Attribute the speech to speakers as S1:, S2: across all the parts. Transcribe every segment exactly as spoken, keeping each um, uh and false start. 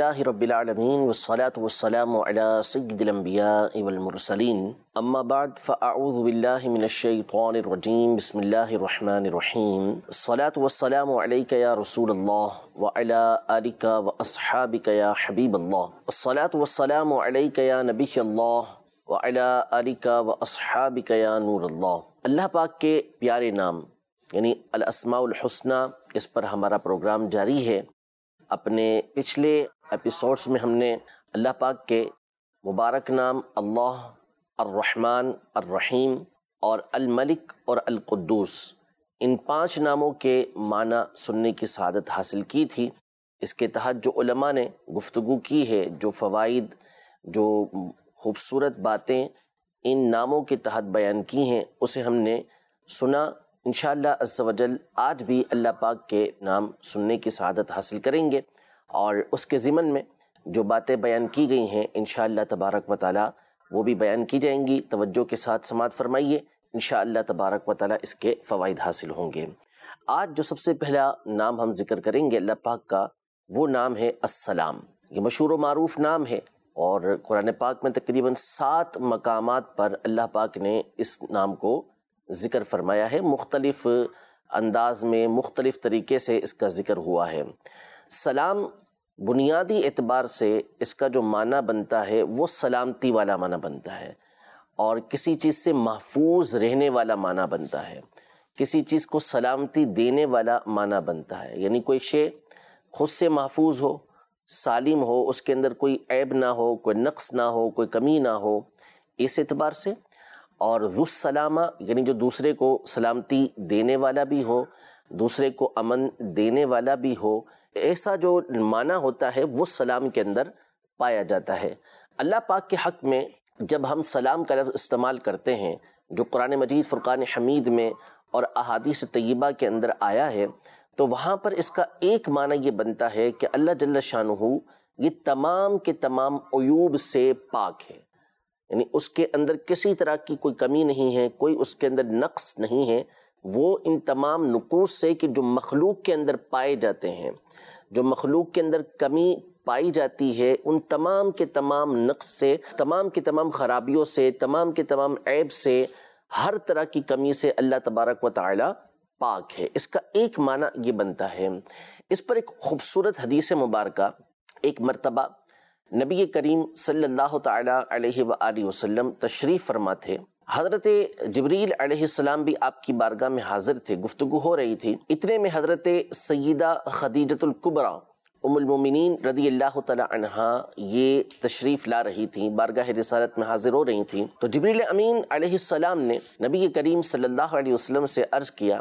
S1: للہ رب العالمین والصلاة والسلام علی سید الانبیاء والمرسلین اما بعد فاعوذ باللہ من الشیطان الرجیم بسم اللہ الرحمن الرحیم الصلاة والسلام علیک یا رسول اللہ وعلی آلک واصحابک یا حبیب اللہ الصلاة والسلام علیک یا نبی اللہ وعلی آلک واصحابک یا نور اللہ۔ اللہ پاک کے پیارے نام یعنی الاسماء الحسنی، اس پر ہمارا پروگرام جاری ہے۔ اپنے پچھلے ایپیسوڈز میں ہم نے اللہ پاک کے مبارک نام اللہ، الرحمن، الرحیم اور الملک اور القدوس، ان پانچ ناموں کے معنی سننے کی سعادت حاصل کی تھی۔ اس کے تحت جو علماء نے گفتگو کی ہے، جو فوائد، جو خوبصورت باتیں ان ناموں کے تحت بیان کی ہیں، اسے ہم نے سنا۔ انشاءاللہ عز و جل آج بھی اللہ پاک کے نام سننے کی سعادت حاصل کریں گے، اور اس کے ضمن میں جو باتیں بیان کی گئی ہیں انشاءاللہ تبارک و تعالی وہ بھی بیان کی جائیں گی۔ توجہ کے ساتھ سماعت فرمائیے، انشاءاللہ تبارک و تعالی اس کے فوائد حاصل ہوں گے۔ آج جو سب سے پہلا نام ہم ذکر کریں گے اللہ پاک کا، وہ نام ہے السلام۔ یہ مشہور و معروف نام ہے، اور قرآن پاک میں تقریباً سات مقامات پر اللہ پاک نے اس نام کو ذکر فرمایا ہے، مختلف انداز میں، مختلف طریقے سے اس کا ذکر ہوا ہے۔ سلام بنیادی اعتبار سے اس کا جو معنی بنتا ہے وہ سلامتی والا معنی بنتا ہے، اور کسی چیز سے محفوظ رہنے والا معنی بنتا ہے، کسی چیز کو سلامتی دینے والا معنی بنتا ہے، یعنی کوئی شے خود سے محفوظ ہو، سالم ہو، اس کے اندر کوئی عیب نہ ہو، کوئی نقص نہ ہو، کوئی کمی نہ ہو، اس اعتبار سے۔ اور ذو السلامہ یعنی جو دوسرے کو سلامتی دینے والا بھی ہو، دوسرے کو امن دینے والا بھی ہو، ایسا جو معنی ہوتا ہے وہ سلام کے اندر پایا جاتا ہے۔ اللہ پاک کے حق میں جب ہم سلام کا لفظ استعمال کرتے ہیں، جو قرآن مجید فرقان حمید میں اور احادیث طیبہ کے اندر آیا ہے، تو وہاں پر اس کا ایک معنی یہ بنتا ہے کہ اللہ جل شانہ یہ تمام کے تمام عیوب سے پاک ہے، یعنی اس کے اندر کسی طرح کی کوئی کمی نہیں ہے، کوئی اس کے اندر نقص نہیں ہے۔ وہ ان تمام نقوص سے کہ جو مخلوق کے اندر پائے جاتے ہیں، جو مخلوق کے اندر کمی پائی جاتی ہے، ان تمام کے تمام نقص سے، تمام کے تمام خرابیوں سے، تمام کے تمام عیب سے، ہر طرح کی کمی سے اللہ تبارک و تعالی پاک ہے۔ اس کا ایک معنی یہ بنتا ہے۔ اس پر ایک خوبصورت حدیث مبارکہ، ایک مرتبہ نبی کریم صلی اللہ تعالی علیہ وآلہ وسلم تشریف فرما تھے۔ حضرت جبریل علیہ السلام بھی آپ کی بارگاہ میں حاضر تھے، گفتگو ہو رہی تھی۔ اتنے میں حضرت سیدہ خدیجۃ الکبریٰ ام المومنین رضی اللہ تعالی عنہا یہ تشریف لا رہی تھیں، بارگاہ رسالت میں حاضر ہو رہی تھیں۔ تو جبریل امین علیہ السلام نے نبی کریم صلی اللہ علیہ وسلم سے عرض کیا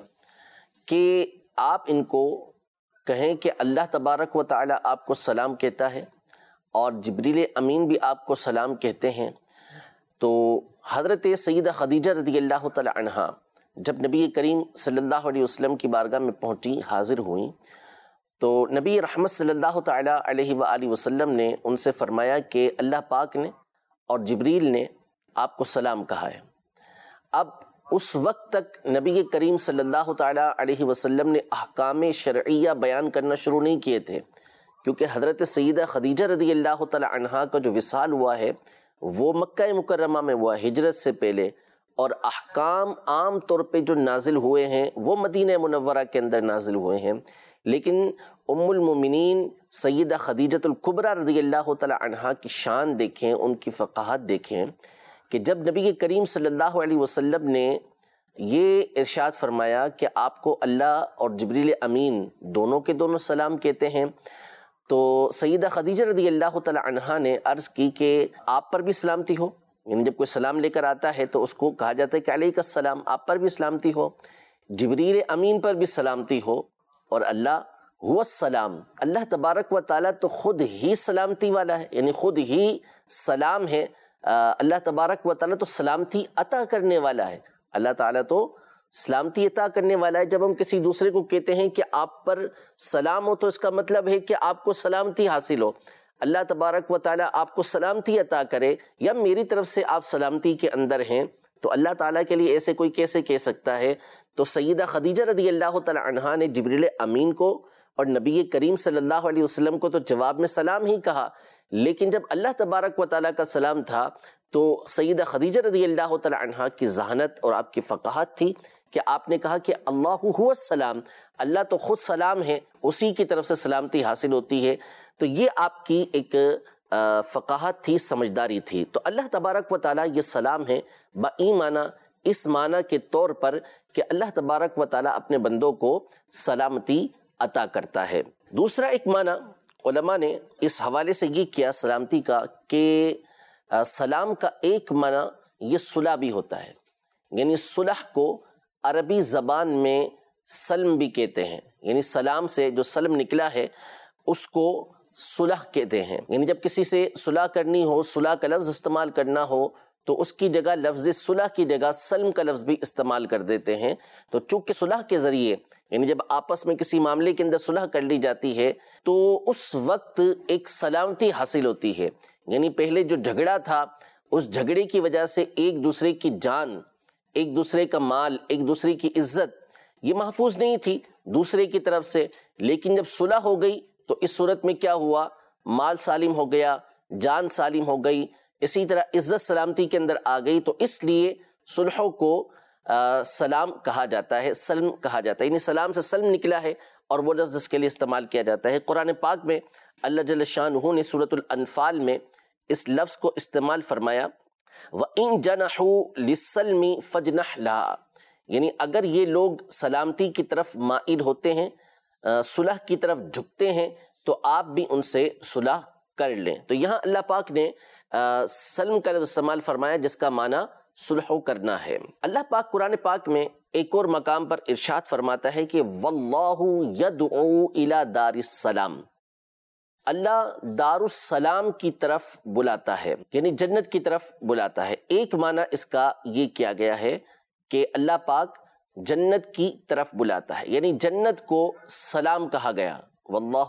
S1: کہ آپ ان کو کہیں کہ اللہ تبارک و تعالی آپ کو سلام کہتا ہے، اور جبریل امین بھی آپ کو سلام کہتے ہیں۔ تو حضرت سیدہ خدیجہ رضی اللہ تعالی عنہا جب نبی کریم صلی اللہ علیہ وسلم کی بارگاہ میں پہنچی، حاضر ہوئیں، تو نبی رحمت صلی اللہ تعالی علیہ وآلہ وسلم نے ان سے فرمایا کہ اللہ پاک نے اور جبریل نے آپ کو سلام کہا ہے۔ اب اس وقت تک نبی کریم صلی اللہ تعالی علیہ وسلم نے احکام شرعیہ بیان کرنا شروع نہیں کیے تھے، کیونکہ حضرت سیدہ خدیجہ رضی اللہ تعالی عنہا کا جو وصال ہوا ہے وہ مکہ مکرمہ میں ہوا، ہجرت سے پہلے، اور احکام عام طور پہ جو نازل ہوئے ہیں وہ مدینہ منورہ کے اندر نازل ہوئے ہیں۔ لیکن ام المومنین سیدہ خدیجۃ الکبریٰ رضی اللہ تعالی عنہا کی شان دیکھیں، ان کی فقاہت دیکھیں، کہ جب نبی کریم صلی اللہ علیہ وسلم نے یہ ارشاد فرمایا کہ آپ کو اللہ اور جبریل امین دونوں کے دونوں سلام کہتے ہیں، تو سیدہ خدیجہ رضی اللہ تعالی عنہا نے عرض کی کہ آپ پر بھی سلامتی ہو، یعنی جب کوئی سلام لے کر آتا ہے تو اس کو کہا جاتا ہے کہ علیک السلام، آپ پر بھی سلامتی ہو، جبریل امین پر بھی سلامتی ہو، اور اللہ هو السلام، اللہ تبارک و تعالیٰ تو خود ہی سلامتی والا ہے، یعنی خود ہی سلام ہے۔ اللہ تبارک و تعالیٰ تو سلامتی عطا کرنے والا ہے، اللہ تعالیٰ تو سلامتی عطا کرنے والا ہے۔ جب ہم کسی دوسرے کو کہتے ہیں کہ آپ پر سلام ہو تو اس کا مطلب ہے کہ آپ کو سلامتی حاصل ہو، اللہ تبارک و تعالیٰ آپ کو سلامتی عطا کرے، یا میری طرف سے آپ سلامتی کے اندر ہیں، تو اللہ تعالیٰ کے لیے ایسے کوئی کیسے کہہ سکتا ہے؟ تو سیدہ خدیجہ رضی اللہ تعالی عنہا نے جبریل امین کو اور نبی کریم صلی اللہ علیہ وسلم کو تو جواب میں سلام ہی کہا، لیکن جب اللہ تبارک و تعالیٰ کا سلام تھا تو سیدہ خدیجہ رضی اللہ تعالی عنہا کی ذہانت اور آپ کی فقاہت تھی کہ آپ نے کہا کہ اللہ هو السلام، اللہ تو خود سلام ہے، اسی کی طرف سے سلامتی حاصل ہوتی ہے۔ تو یہ آپ کی ایک فقاہت تھی، سمجھداری تھی۔ تو اللہ تبارک و تعالیٰ یہ سلام ہے بئی معنی، اس معنی کے طور پر کہ اللہ تبارک و تعالیٰ اپنے بندوں کو سلامتی عطا کرتا ہے۔ دوسرا ایک معنی علماء نے اس حوالے سے یہ کیا سلامتی کا کہ سلام کا ایک معنی یہ صلح بھی ہوتا ہے، یعنی صلح کو عربی زبان میں سلم بھی کہتے ہیں، یعنی سلام سے جو سلم نکلا ہے اس کو صلح کہتے ہیں۔ یعنی جب کسی سے صلح کرنی ہو، صلح کا لفظ استعمال کرنا ہو تو اس کی جگہ لفظ صلح کی جگہ سلم کا لفظ بھی استعمال کر دیتے ہیں۔ تو چونکہ صلح کے ذریعے یعنی جب آپس میں کسی معاملے کے اندر صلح کر لی جاتی ہے تو اس وقت ایک سلامتی حاصل ہوتی ہے، یعنی پہلے جو جھگڑا تھا اس جھگڑے کی وجہ سے ایک دوسرے کی جان، ایک دوسرے کا مال، ایک دوسرے کی عزت یہ محفوظ نہیں تھی دوسرے کی طرف سے، لیکن جب صلح ہو گئی تو اس صورت میں کیا ہوا، مال سالم ہو گیا، جان سالم ہو گئی، اسی طرح عزت سلامتی کے اندر آ گئی۔ تو اس لیے صلحوں کو آ, سلام کہا جاتا ہے، سلم کہا جاتا ہے، یعنی سلام سے سلم نکلا ہے اور وہ لفظ اس کے لیے استعمال کیا جاتا ہے۔ قرآن پاک میں اللہ جل شانہ نے سورۃ الانفال میں اس لفظ کو استعمال فرمایا، وَإِن جَنَحُوا لِلسَّلْمِ فَاجْنَحْ لَهَا، یعنی اگر یہ لوگ سلامتی کی طرف مائل ہوتے ہیں، صلح کی طرف جھکتے ہیں تو آپ بھی ان سے صلح کر لیں۔ تو یہاں اللہ پاک نے سلم کا لفظ استعمال فرمایا جس کا معنی صلح کرنا ہے۔ اللہ پاک قرآن پاک میں ایک اور مقام پر ارشاد فرماتا ہے کہ واللہ یدعو الی دار السلام، اللہ دار السلام کی طرف بلاتا ہے، یعنی جنت کی طرف بلاتا ہے۔ ایک معنی اس کا یہ کیا گیا ہے کہ اللہ پاک جنت کی طرف بلاتا ہے، یعنی جنت کو سلام کہا گیا، واللہ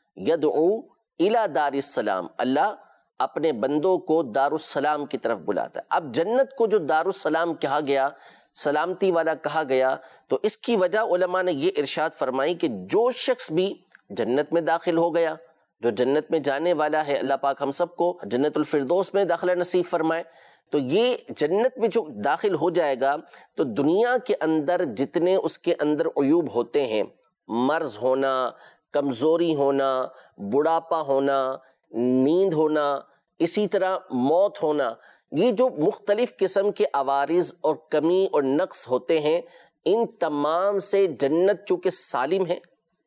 S1: یدعو الی دار السلام، اللہ اپنے بندوں کو دار السلام کی طرف بلاتا ہے۔ اب جنت کو جو دار السلام کہا گیا، سلامتی والا کہا گیا، تو اس کی وجہ علماء نے یہ ارشاد فرمائی کہ جو شخص بھی جنت میں داخل ہو گیا، جو جنت میں جانے والا ہے، اللہ پاک ہم سب کو جنت الفردوس میں داخلہ نصیب فرمائے، تو یہ جنت میں جو داخل ہو جائے گا تو دنیا کے اندر جتنے اس کے اندر عیوب ہوتے ہیں، مرض ہونا، کمزوری ہونا، بڑھاپا ہونا، نیند ہونا، اسی طرح موت ہونا، یہ جو مختلف قسم کے عوارض اور کمی اور نقص ہوتے ہیں، ان تمام سے جنت چونکہ سالم ہے،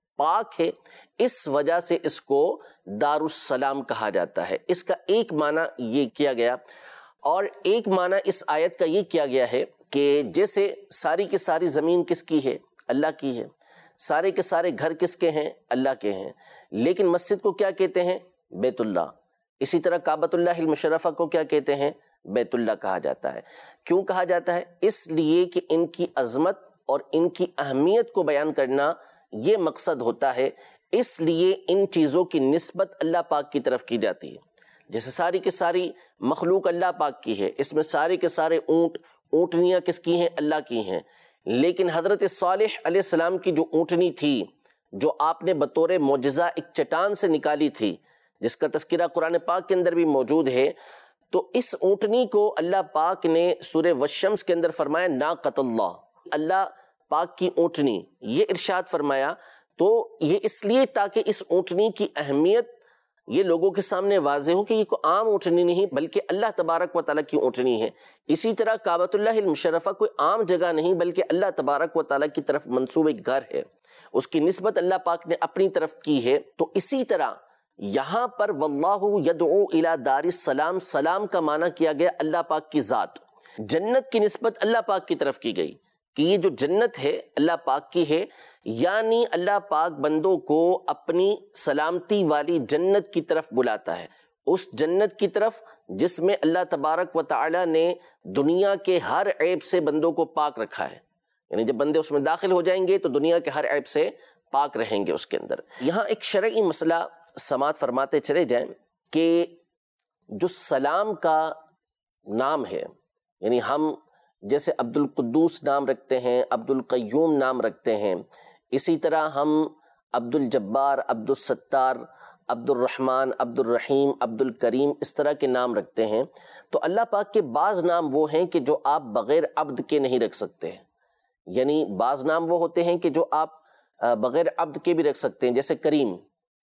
S1: پاک ہے، اس وجہ سے اس کو دار السلام کہا جاتا ہے۔ اس کا ایک معنی یہ کیا گیا، اور ایک معنی اس آیت کا یہ کیا گیا ہے کہ جیسے ساری کی ساری زمین کس کی ہے؟ اللہ کی ہے، سارے کے سارے گھر کس کے ہیں؟ اللہ کے ہیں، لیکن مسجد کو کیا کہتے ہیں؟ بیت اللہ۔ اسی طرح کعبۃ اللہ المشرفہ کو کیا کہتے ہیں؟ بیت اللہ کہا جاتا ہے۔ کیوں کہا جاتا ہے؟ اس لیے کہ ان کی عظمت اور ان کی اہمیت کو بیان کرنا یہ مقصد ہوتا ہے، اس لیے ان چیزوں کی نسبت اللہ پاک کی طرف کی جاتی ہے۔ جیسے ساری کی ساری مخلوق اللہ پاک کی ہے، اس میں سارے کے سارے اونٹ اونٹنیاں کس کی ہیں؟ اللہ کی ہیں، لیکن حضرت صالح علیہ السلام کی جو اونٹنی تھی، جو آپ نے بطور معجزہ ایک چٹان سے نکالی تھی، جس کا تذکرہ قرآن پاک کے اندر بھی موجود ہے، تو اس اونٹنی کو اللہ پاک نے سورہ والشمس کے اندر فرمایا ناقۃ اللہ، اللہ پاک کی اونٹنی، یہ ارشاد فرمایا۔ تو یہ اس لیے تاکہ اس اونٹنی کی اہمیت یہ لوگوں کے سامنے واضح ہو کہ یہ کوئی عام اونٹنی نہیں بلکہ اللہ تبارک و تعالیٰ کی اونٹنی ہے۔ اسی طرح کعبۃ اللہ المشرفہ کوئی عام جگہ نہیں بلکہ اللہ تبارک و تعالیٰ کی طرف منسوب ایک گھر ہے، اس کی نسبت اللہ پاک نے اپنی طرف کی ہے۔ تو اسی طرح یہاں پر واللہ یدعو الی دار السلام، سلام کا معنی کیا گیا اللہ پاک کی ذات، جنت کی نسبت اللہ پاک کی طرف کی گئی کہ یہ جو جنت ہے اللہ پاک کی ہے، یعنی اللہ پاک بندوں کو اپنی سلامتی والی جنت کی طرف بلاتا ہے، اس جنت کی طرف جس میں اللہ تبارک و تعالی نے دنیا کے ہر عیب سے بندوں کو پاک رکھا ہے، یعنی جب بندے اس میں داخل ہو جائیں گے تو دنیا کے ہر عیب سے پاک رہیں گے اس کے اندر۔ یہاں ایک شرعی مسئلہ سماعت فرماتے چلے جائیں کہ جو سلام کا نام ہے، یعنی ہم جیسے عبد القدوس نام رکھتے ہیں، عبد القیوم نام رکھتے ہیں، اسی طرح ہم عبد الجبار، عبد الستار، عبد الرحمن، عبد الرحیم، عبد الکریم، اس طرح کے نام رکھتے ہیں، تو اللہ پاک کے بعض نام وہ ہیں کہ جو آپ بغیر عبد کے نہیں رکھ سکتے ہیں۔ یعنی بعض نام وہ ہوتے ہیں کہ جو آپ بغیر عبد کے بھی رکھ سکتے ہیں، جیسے کریم،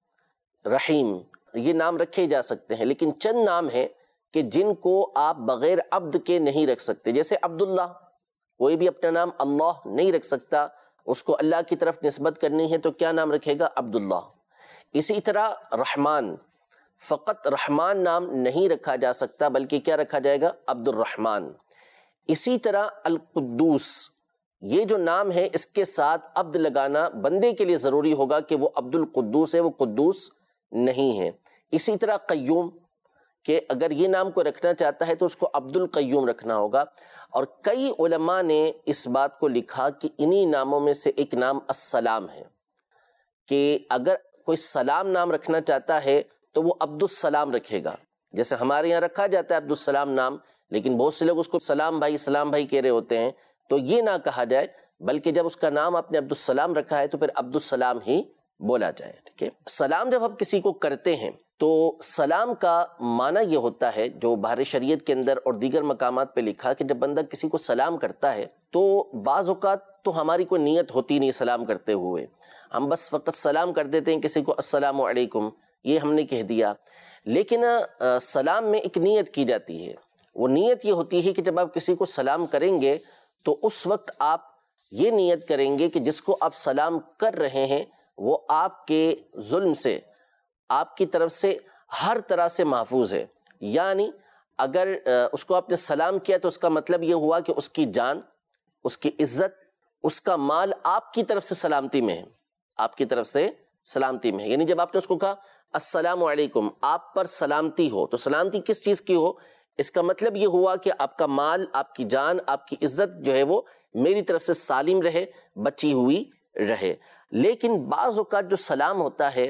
S1: رحیم، یہ نام رکھے جا سکتے ہیں، لیکن چند نام ہیں کہ جن کو آپ بغیر عبد کے نہیں رکھ سکتے، جیسے عبداللہ، کوئی بھی اپنا نام اللہ نہیں رکھ سکتا، اس کو اللہ کی طرف نسبت کرنی ہے تو کیا نام رکھے گا؟ عبداللہ۔ اسی طرح رحمان، فقط رحمان نام نہیں رکھا جا سکتا بلکہ کیا رکھا جائے گا؟ عبد الرحمن۔ اسی طرح القدوس، یہ جو نام ہے اس کے ساتھ عبد لگانا بندے کے لیے ضروری ہوگا کہ وہ عبد القدوس ہے، وہ قدوس نہیں ہے۔ اسی طرح قیوم، کہ اگر یہ نام کو رکھنا چاہتا ہے تو اس کو عبد القیوم رکھنا ہوگا۔ اور کئی علماء نے اس بات کو لکھا کہ انہی ناموں میں سے ایک نام السلام ہے، کہ اگر کوئی سلام نام رکھنا چاہتا ہے تو وہ عبد السلام رکھے گا، جیسے ہمارے یہاں رکھا جاتا ہے عبد السلام نام، لیکن بہت سے لوگ اس کو سلام بھائی سلام بھائی کہہ رہے ہوتے ہیں، تو یہ نہ کہا جائے، بلکہ جب اس کا نام آپ نے عبد السلام رکھا ہے تو پھر عبد السلام ہی بولا جائے۔ ٹھیک ہے، سلام جب ہم کسی کو کرتے ہیں تو سلام کا معنی یہ ہوتا ہے، جو بحر شریعت کے اندر اور دیگر مقامات پہ لکھا کہ جب بندہ کسی کو سلام کرتا ہے تو بعض اوقات تو ہماری کوئی نیت ہوتی نہیں سلام کرتے ہوئے، ہم بس فقط سلام کر دیتے ہیں کسی کو، السلام علیکم، یہ ہم نے کہہ دیا، لیکن سلام میں ایک نیت کی جاتی ہے۔ وہ نیت یہ ہوتی ہے کہ جب آپ کسی کو سلام کریں گے تو اس وقت آپ یہ نیت کریں گے کہ جس کو آپ سلام کر رہے ہیں وہ آپ کے ظلم سے، آپ کی طرف سے ہر طرح سے محفوظ ہے۔ یعنی اگر اس کو آپ نے سلام کیا تو اس کا مطلب یہ ہوا کہ اس کی جان، اس کی عزت، اس کا مال آپ کی طرف سے سلامتی میں ہے، آپ کی طرف سے سلامتی میں ہے۔ یعنی جب آپ نے اس کو کہا السلام علیکم، آپ پر سلامتی ہو، تو سلامتی کس چیز کی ہو؟ اس کا مطلب یہ ہوا کہ آپ کا مال، آپ کی جان، آپ کی عزت جو ہے وہ میری طرف سے سالم رہے، بچی ہوئی رہے۔ لیکن بعض اوقات جو سلام ہوتا ہے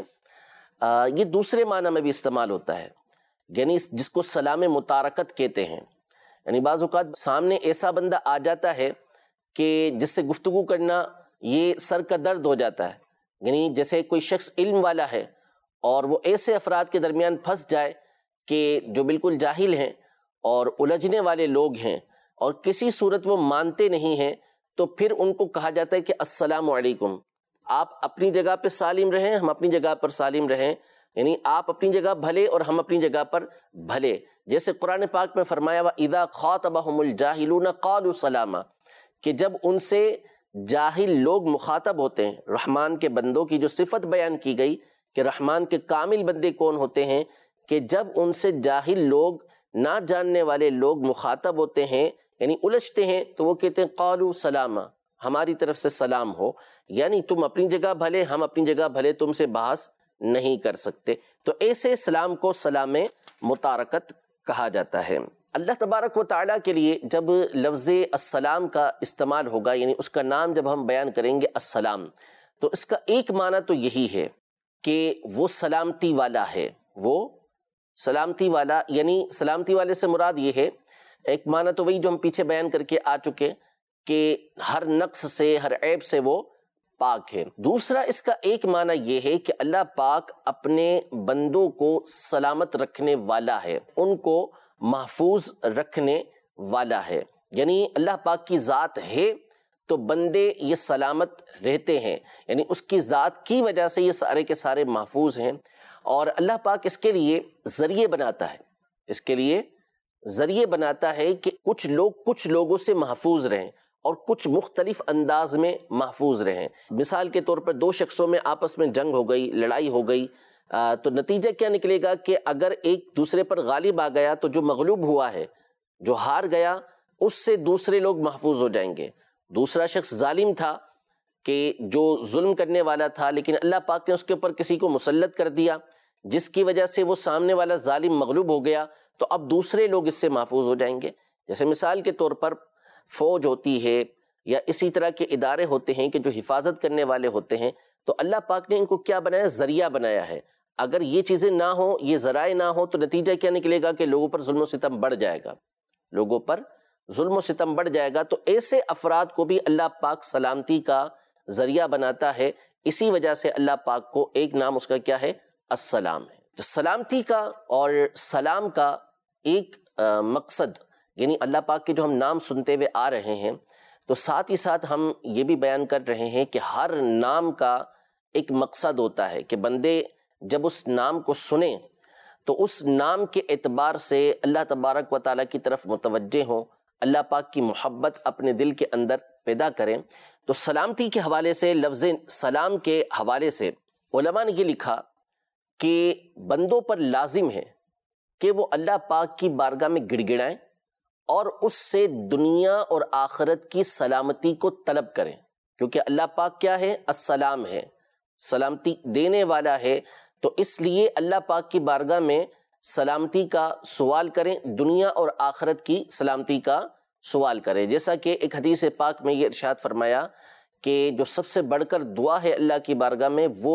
S1: آ, یہ دوسرے معنی میں بھی استعمال ہوتا ہے، یعنی جس کو سلام متارکت کہتے ہیں۔ یعنی بعض اوقات سامنے ایسا بندہ آ جاتا ہے کہ جس سے گفتگو کرنا یہ سر کا درد ہو جاتا ہے، یعنی جیسے کوئی شخص علم والا ہے اور وہ ایسے افراد کے درمیان پھنس جائے کہ جو بالکل جاہل ہیں اور الجھنے والے لوگ ہیں اور کسی صورت وہ مانتے نہیں ہیں، تو پھر ان کو کہا جاتا ہے کہ السلام علیکم، آپ اپنی جگہ پہ سالم رہیں، ہم اپنی جگہ پر سالم رہیں، یعنی آپ اپنی جگہ بھلے اور ہم اپنی جگہ پر بھلے۔ جیسے قرآن پاک میں فرمایا وَإِذَا خَاطَبَهُمُ الْجَاهِلُونَ قَالُوا سَلَامًا، کہ جب ان سے جاہل لوگ مخاطب ہوتے ہیں، رحمان کے بندوں کی جو صفت بیان کی گئی کہ رحمان کے کامل بندے کون ہوتے ہیں، کہ جب ان سے جاہل لوگ، نہ جاننے والے لوگ مخاطب ہوتے ہیں، یعنی الجھتے ہیں، تو وہ کہتے ہیں قالوا سلاما، ہماری طرف سے سلام ہو، یعنی تم اپنی جگہ بھلے، ہم اپنی جگہ بھلے، تم سے بحث نہیں کر سکتے۔ تو ایسے سلام کو سلام متارکت کہا جاتا ہے۔ اللہ تبارک و تعالیٰ کے لیے جب لفظ السلام کا استعمال ہوگا، یعنی اس کا نام جب ہم بیان کریں گے السلام، تو اس کا ایک معنی تو یہی ہے کہ وہ سلامتی والا ہے، وہ سلامتی والا، یعنی سلامتی والے سے مراد یہ ہے، ایک معنی تو وہی جو ہم پیچھے بیان کر کے آ چکے کہ ہر نقص سے، ہر عیب سے وہ پاک ہے۔ دوسرا اس کا ایک معنی یہ ہے کہ اللہ پاک اپنے بندوں کو سلامت رکھنے والا ہے، ان کو محفوظ رکھنے والا ہے، یعنی اللہ پاک کی ذات ہے تو بندے یہ سلامت رہتے ہیں، یعنی اس کی ذات کی وجہ سے یہ سارے کے سارے محفوظ ہیں۔ اور اللہ پاک اس کے لیے ذریعے بناتا ہے، اس کے لیے ذریعے بناتا ہے کہ کچھ لوگ کچھ لوگوں سے محفوظ رہیں اور کچھ مختلف انداز میں محفوظ رہیں۔ مثال کے طور پر دو شخصوں میں آپس میں جنگ ہو گئی، لڑائی ہو گئی، تو نتیجہ کیا نکلے گا کہ اگر ایک دوسرے پر غالب آ گیا تو جو مغلوب ہوا ہے، جو ہار گیا، اس سے دوسرے لوگ محفوظ ہو جائیں گے۔ دوسرا شخص ظالم تھا کہ جو ظلم کرنے والا تھا، لیکن اللہ پاک نے اس کے اوپر کسی کو مسلط کر دیا جس کی وجہ سے وہ سامنے والا ظالم مغلوب ہو گیا، تو اب دوسرے لوگ اس سے محفوظ ہو جائیں گے۔ جیسے مثال کے طور پر فوج ہوتی ہے یا اسی طرح کے ادارے ہوتے ہیں کہ جو حفاظت کرنے والے ہوتے ہیں، تو اللہ پاک نے ان کو کیا بنایا؟ ذریعہ بنایا ہے۔ اگر یہ چیزیں نہ ہوں، یہ ذرائع نہ ہوں، تو نتیجہ کیا نکلے گا کہ لوگوں پر ظلم و ستم بڑھ جائے گا، لوگوں پر ظلم و ستم بڑھ جائے گا۔ تو ایسے افراد کو بھی اللہ پاک سلامتی کا ذریعہ بناتا ہے، اسی وجہ سے اللہ پاک کو ایک نام اس کا کیا ہے؟ السلام ہے۔ جو سلامتی کا اور سلام کا ایک مقصد، یعنی اللہ پاک کے جو ہم نام سنتے ہوئے آ رہے ہیں، تو ساتھ ہی ساتھ ہم یہ بھی بیان کر رہے ہیں کہ ہر نام کا ایک مقصد ہوتا ہے کہ بندے جب اس نام کو سنیں تو اس نام کے اعتبار سے اللہ تبارک و تعالیٰ کی طرف متوجہ ہوں، اللہ پاک کی محبت اپنے دل کے اندر پیدا کریں۔ تو سلامتی کے حوالے سے، لفظ سلام کے حوالے سے علماء نے یہ لکھا کہ بندوں پر لازم ہے کہ وہ اللہ پاک کی بارگاہ میں گڑ گڑائیں اور اس سے دنیا اور آخرت کی سلامتی کو طلب کریں، کیونکہ اللہ پاک کیا ہے؟ السلام ہے، سلامتی دینے والا ہے۔ تو اس لیے اللہ پاک کی بارگاہ میں سلامتی کا سوال کریں، دنیا اور آخرت کی سلامتی کا سوال کریں۔ جیسا کہ ایک حدیث پاک میں یہ ارشاد فرمایا کہ جو سب سے بڑھ کر دعا ہے اللہ کی بارگاہ میں وہ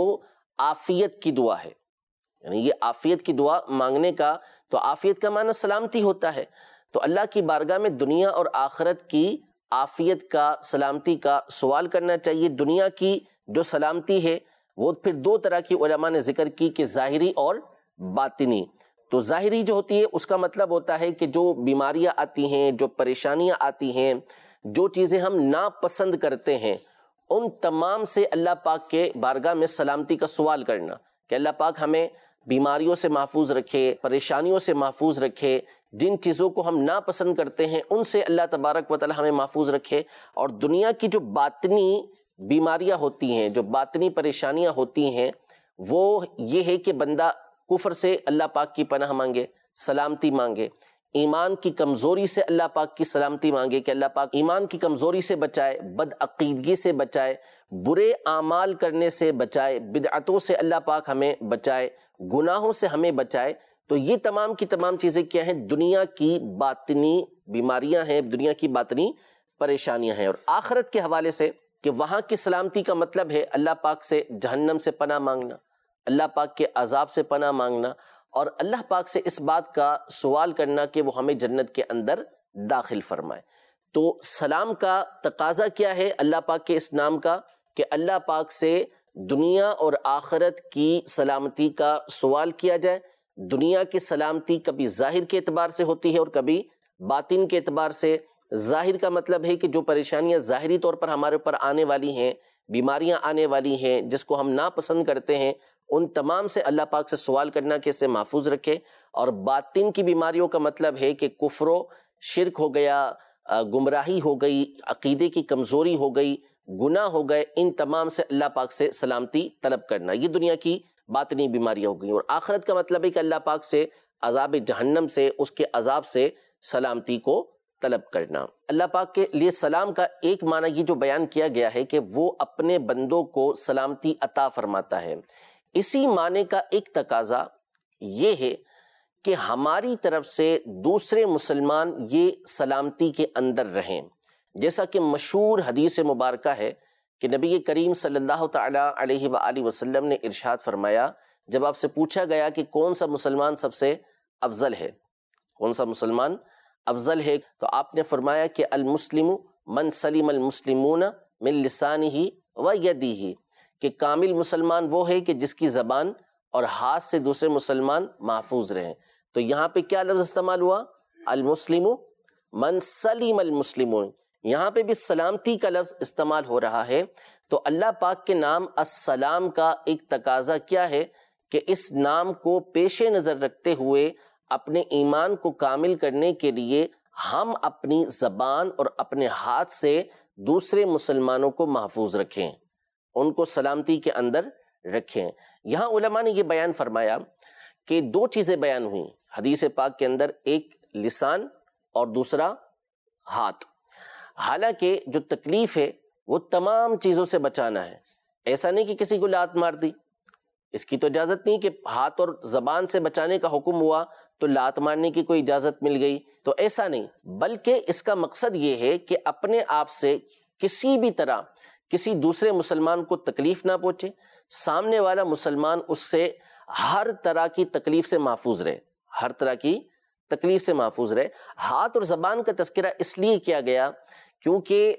S1: عافیت کی دعا ہے، یعنی یہ عافیت کی دعا مانگنے کا، تو عافیت کا معنی سلامتی ہوتا ہے۔ تو اللہ کی بارگاہ میں دنیا اور آخرت کی عافیت کا، سلامتی کا سوال کرنا چاہیے۔ دنیا کی جو سلامتی ہے وہ پھر دو طرح کی علماء نے ذکر کی کہ ظاہری اور باطنی۔ تو ظاہری جو ہوتی ہے اس کا مطلب ہوتا ہے کہ جو بیماریاں آتی ہیں، جو پریشانیاں آتی ہیں، جو چیزیں ہم ناپسند کرتے ہیں، ان تمام سے اللہ پاک کے بارگاہ میں سلامتی کا سوال کرنا کہ اللہ پاک ہمیں بیماریوں سے محفوظ رکھے، پریشانیوں سے محفوظ رکھے، جن چیزوں کو ہم ناپسند کرتے ہیں ان سے اللہ تبارک و تعالی ہمیں محفوظ رکھے۔ اور دنیا کی جو باطنی بیماریاں ہوتی ہیں، جو باطنی پریشانیاں ہوتی ہیں، وہ یہ ہے کہ بندہ کفر سے اللہ پاک کی پناہ مانگے، سلامتی مانگے، ایمان کی کمزوری سے اللہ پاک کی سلامتی مانگے کہ اللہ پاک ایمان کی کمزوری سے بچائے، بد عقیدگی سے بچائے، برے اعمال کرنے سے بچائے، بدعتوں سے اللہ پاک ہمیں بچائے، گناہوں سے ہمیں بچائے۔ تو یہ تمام کی تمام چیزیں کیا ہیں؟ دنیا کی باطنی بیماریاں ہیں، دنیا کی باطنی پریشانیاں ہیں۔ اور آخرت کے حوالے سے کہ وہاں کی سلامتی کا مطلب ہے اللہ پاک سے جہنم سے پناہ مانگنا، اللہ پاک کے عذاب سے پناہ مانگنا، اور اللہ پاک سے اس بات کا سوال کرنا کہ وہ ہمیں جنت کے اندر داخل فرمائے۔ تو سلام کا تقاضا کیا ہے اللہ پاک کے اس نام کا؟ کہ اللہ پاک سے دنیا اور آخرت کی سلامتی کا سوال کیا جائے۔ دنیا کی سلامتی کبھی ظاہر کے اعتبار سے ہوتی ہے اور کبھی باطن کے اعتبار سے۔ ظاہر کا مطلب ہے کہ جو پریشانیاں ظاہری طور پر ہمارے اوپر آنے والی ہیں، بیماریاں آنے والی ہیں جس کو ہم ناپسند کرتے ہیں، ان تمام سے اللہ پاک سے سوال کرنا کہ اس سے محفوظ رکھے۔ اور باطن کی بیماریوں کا مطلب ہے کہ کفر و شرک ہو گیا، گمراہی ہو گئی، عقیدے کی کمزوری ہو گئی، گناہ ہو گئے، ان تمام سے اللہ پاک سے سلامتی طلب کرنا۔ یہ دنیا کی باطنی بیماریاں ہو گئی۔ اور آخرت کا مطلب ہے کہ اللہ پاک سے عذاب جہنم سے، اس کے عذاب سے سلامتی کو طلب کرنا۔ اللہ پاک کے لیے سلام کا ایک معنی یہ جو بیان کیا گیا ہے کہ وہ اپنے بندوں کو سلامتی عطا فرماتا ہے۔ اسی معنی کا ایک تقاضا یہ ہے کہ ہماری طرف سے دوسرے مسلمان یہ سلامتی کے اندر رہیں۔ جیسا کہ مشہور حدیث مبارکہ ہے کہ نبی کریم صلی اللہ تعالی علیہ وآلہ وسلم نے ارشاد فرمایا، جب آپ سے پوچھا گیا کہ کون سا مسلمان سب سے افضل ہے، کون سا مسلمان افضل ہے، تو آپ نے فرمایا کہ المسلم من سلم المسلمون من لسانہ و یدہ، کہ کامل مسلمان وہ ہے کہ جس کی زبان اور ہاتھ سے دوسرے مسلمان محفوظ رہیں۔ تو یہاں پہ کیا لفظ استعمال ہوا؟ المسلم من سلم المسلمون، یہاں پہ بھی سلامتی کا لفظ استعمال ہو رہا ہے۔ تو اللہ پاک کے نام السلام کا ایک تقاضا کیا ہے کہ اس نام کو پیش نظر رکھتے ہوئے اپنے ایمان کو کامل کرنے کے لیے ہم اپنی زبان اور اپنے ہاتھ سے دوسرے مسلمانوں کو محفوظ رکھیں، ان کو سلامتی کے اندر رکھیں۔ یہاں علماء نے یہ بیان فرمایا کہ دو چیزیں بیان ہوئیں حدیث پاک کے اندر، ایک لسان اور دوسرا ہاتھ۔ حالانکہ جو تکلیف ہے وہ تمام چیزوں سے بچانا ہے، ایسا نہیں کہ کسی کو لات مار دی، اس کی تو اجازت نہیں کہ ہاتھ اور زبان سے بچانے کا حکم ہوا تو لات مارنے کی کوئی اجازت مل گئی، تو ایسا نہیں، بلکہ اس کا مقصد یہ ہے کہ اپنے آپ سے کسی بھی طرح کسی دوسرے مسلمان کو تکلیف نہ پہنچے، سامنے والا مسلمان اس سے ہر طرح کی تکلیف سے محفوظ رہے، ہر طرح کی تکلیف سے محفوظ رہے۔ ہاتھ اور زبان کا تذکرہ اس لیے کیا گیا کیونکہ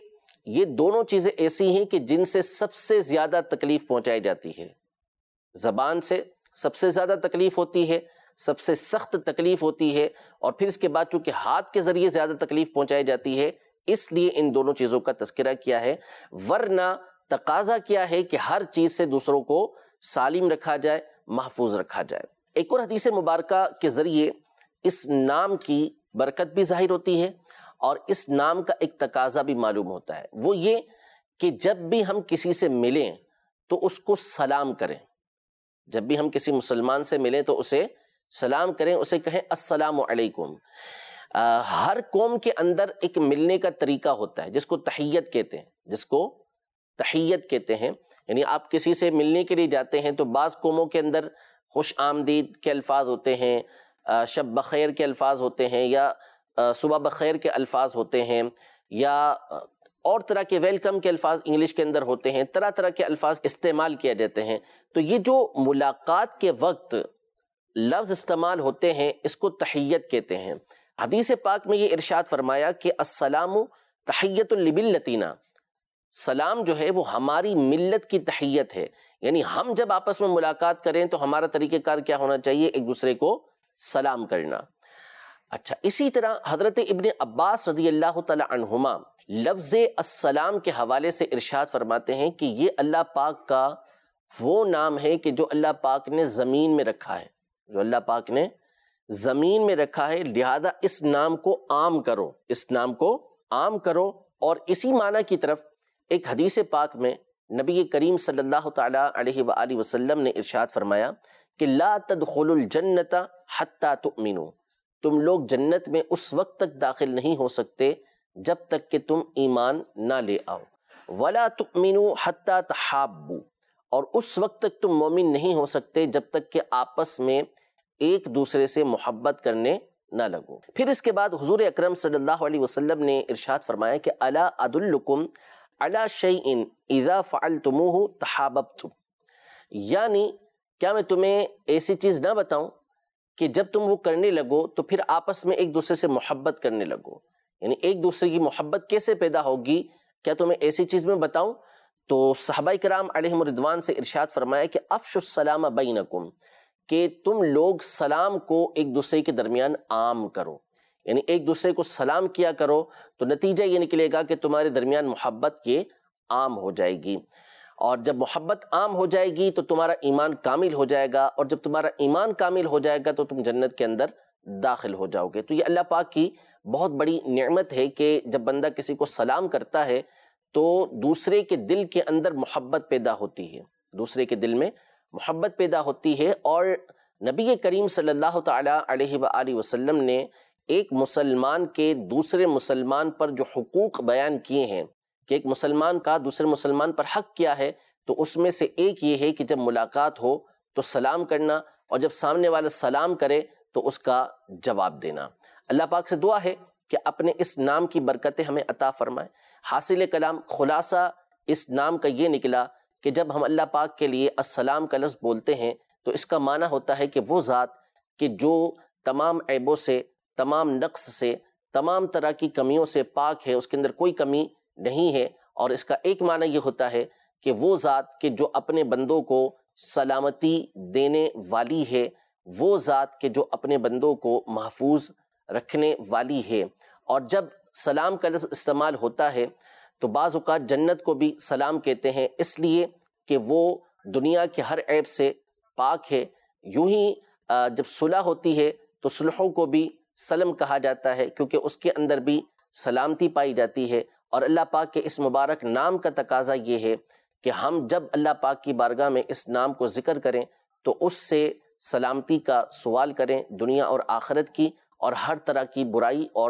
S1: یہ دونوں چیزیں ایسی ہیں کہ جن سے سب سے زیادہ تکلیف پہنچائی جاتی ہے. زبان سے سب سے زیادہ تکلیف ہوتی ہے، سب سے سخت تکلیف ہوتی ہے، اور پھر اس کے بعد چونکہ ہاتھ کے ذریعے زیادہ تکلیف پہنچائی جاتی ہے، اس لیے ان دونوں چیزوں کا تذکرہ کیا ہے. ورنہ تقاضا کیا ہے کہ ہر چیز سے دوسروں کو سالم رکھا جائے، محفوظ رکھا جائے. ایک اور حدیث مبارکہ کے ذریعے اس نام کی برکت بھی ظاہر ہوتی ہے اور اس نام کا ایک تقاضا بھی معلوم ہوتا ہے. وہ یہ کہ جب بھی ہم کسی سے ملیں تو اس کو سلام کریں. جب بھی ہم کسی مسلمان سے ملیں تو اسے سلام کریں، اسے کہیں السلام علیکم. ہر قوم کے اندر ایک ملنے کا طریقہ ہوتا ہے جس کو تحیت کہتے ہیں، جس کو تحیت کہتے ہیں. یعنی آپ کسی سے ملنے کے لیے جاتے ہیں تو بعض قوموں کے اندر خوش آمدید کے الفاظ ہوتے ہیں، شب بخیر کے الفاظ ہوتے ہیں، یا صبح بخیر کے الفاظ ہوتے ہیں، یا اور طرح کے ویلکم کے الفاظ انگلش کے اندر ہوتے ہیں. طرح طرح کے الفاظ استعمال کیے جاتے ہیں. تو یہ جو ملاقات کے وقت لفظ استعمال ہوتے ہیں اس کو تحیت کہتے ہیں. حدیث پاک میں یہ ارشاد فرمایا کہ السلام تحیت لملتنا، سلام جو ہے وہ ہماری ملت کی تحیت ہے. یعنی ہم جب آپس میں ملاقات کریں تو ہمارا طریقہ کار کیا ہونا چاہیے؟ ایک دوسرے کو سلام کرنا. اچھا، اسی طرح حضرت ابن عباس رضی اللہ تعالی عنہما لفظ السلام کے حوالے سے ارشاد فرماتے ہیں کہ یہ اللہ پاک کا وہ نام ہے کہ جو اللہ پاک نے زمین میں رکھا ہے، جو اللہ پاک نے زمین میں رکھا ہے، لہذا اس نام کو عام کرو، اس نام کو عام کرو. اور اسی معنی کی طرف ایک حدیث پاک میں نبی کریم صلی اللہ تعالی علیہ وآلہ وسلم نے ارشاد فرمایا کہ لا تدخلوا الجنت حتی تؤمنوا، تم لوگ جنت میں اس وقت تک داخل نہیں ہو سکتے جب تک کہ تم ایمان نہ لے آؤ. ولا تؤمنوا حتی تحابوا، اور اس وقت تک تم مومن نہیں ہو سکتے جب تک کہ آپس میں ایک دوسرے سے محبت کرنے نہ لگو. پھر اس کے بعد حضور اکرم صلی اللہ علیہ وسلم نے ارشاد فرمایا کہ الا ادلکم علی شیء اذا فعلتموہ تحاببتم، یعنی کیا میں تمہیں ایسی چیز نہ بتاؤں کہ جب تم وہ کرنے لگو تو پھر آپس میں ایک دوسرے سے محبت کرنے لگو. یعنی ایک دوسرے کی محبت کیسے پیدا ہوگی؟ کیا تمہیں ایسی چیز میں بتاؤں؟ تو صحابہ کرام علیہم رضوان سے ارشاد فرمایا کہ افشوا السلام بینکم، کہ تم لوگ سلام کو ایک دوسرے کے درمیان عام کرو. یعنی ایک دوسرے کو سلام کیا کرو تو نتیجہ یہ نکلے گا کہ تمہارے درمیان محبت یہ عام ہو جائے گی. اور جب محبت عام ہو جائے گی تو تمہارا ایمان کامل ہو جائے گا، اور جب تمہارا ایمان کامل ہو جائے گا تو تم جنت کے اندر داخل ہو جاؤ گے. تو یہ اللہ پاک کی بہت بڑی نعمت ہے کہ جب بندہ کسی کو سلام کرتا ہے تو دوسرے کے دل کے اندر محبت پیدا ہوتی ہے، دوسرے کے دل میں محبت پیدا ہوتی ہے. اور نبی کریم صلی اللہ تعالی علیہ وآلہ وسلم نے ایک مسلمان کے دوسرے مسلمان پر جو حقوق بیان کیے ہیں کہ ایک مسلمان کا دوسرے مسلمان پر حق کیا ہے، تو اس میں سے ایک یہ ہے کہ جب ملاقات ہو تو سلام کرنا، اور جب سامنے والا سلام کرے تو اس کا جواب دینا. اللہ پاک سے دعا ہے کہ اپنے اس نام کی برکتیں ہمیں عطا فرمائے. حاصل کلام خلاصہ اس نام کا یہ نکلا کہ جب ہم اللہ پاک کے لیے السلام کا لفظ بولتے ہیں تو اس کا معنی ہوتا ہے کہ وہ ذات کہ جو تمام عیبوں سے، تمام نقص سے، تمام طرح کی کمیوں سے پاک ہے، اس کے اندر کوئی کمی نہیں ہے. اور اس کا ایک معنی یہ ہوتا ہے کہ وہ ذات کہ جو اپنے بندوں کو سلامتی دینے والی ہے، وہ ذات کہ جو اپنے بندوں کو محفوظ رکھنے والی ہے. اور جب سلام کا لفظ استعمال ہوتا ہے تو بعض اوقات جنت کو بھی سلام کہتے ہیں، اس لیے کہ وہ دنیا کے ہر عیب سے پاک ہے. یوں ہی جب صلح ہوتی ہے تو صلحوں کو بھی سلم کہا جاتا ہے کیونکہ اس کے اندر بھی سلامتی پائی جاتی ہے. اور اللہ پاک کے اس مبارک نام کا تقاضا یہ ہے کہ ہم جب اللہ پاک کی بارگاہ میں اس نام کو ذکر کریں تو اس سے سلامتی کا سوال کریں، دنیا اور آخرت کی، اور ہر طرح کی برائی اور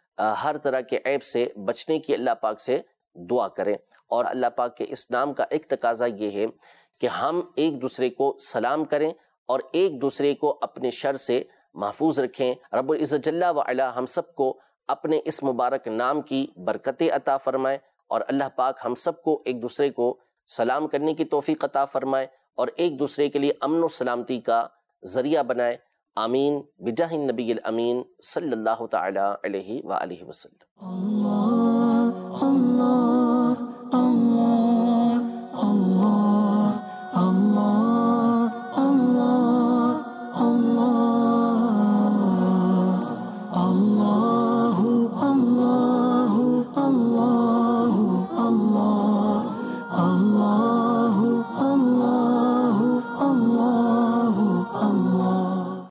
S1: ہر طرح کے عیب سے بچنے کی اللہ پاک سے دعا کریں. اور اللہ پاک کے اس نام کا ایک تقاضا یہ ہے کہ ہم ایک دوسرے کو سلام کریں اور ایک دوسرے کو اپنے شر سے محفوظ رکھیں. رب العزت جل وعلا ہم سب کو اپنے اس مبارک نام کی برکتیں عطا فرمائے، اور اللہ پاک ہم سب کو ایک دوسرے کو سلام کرنے کی توفیق عطا فرمائے اور ایک دوسرے کے لیے امن و سلامتی کا ذریعہ بنائے. آمین بجاہ النبی الامین صلی اللہ تعالی علیہ وآلہ وسلم. اللہ اللہ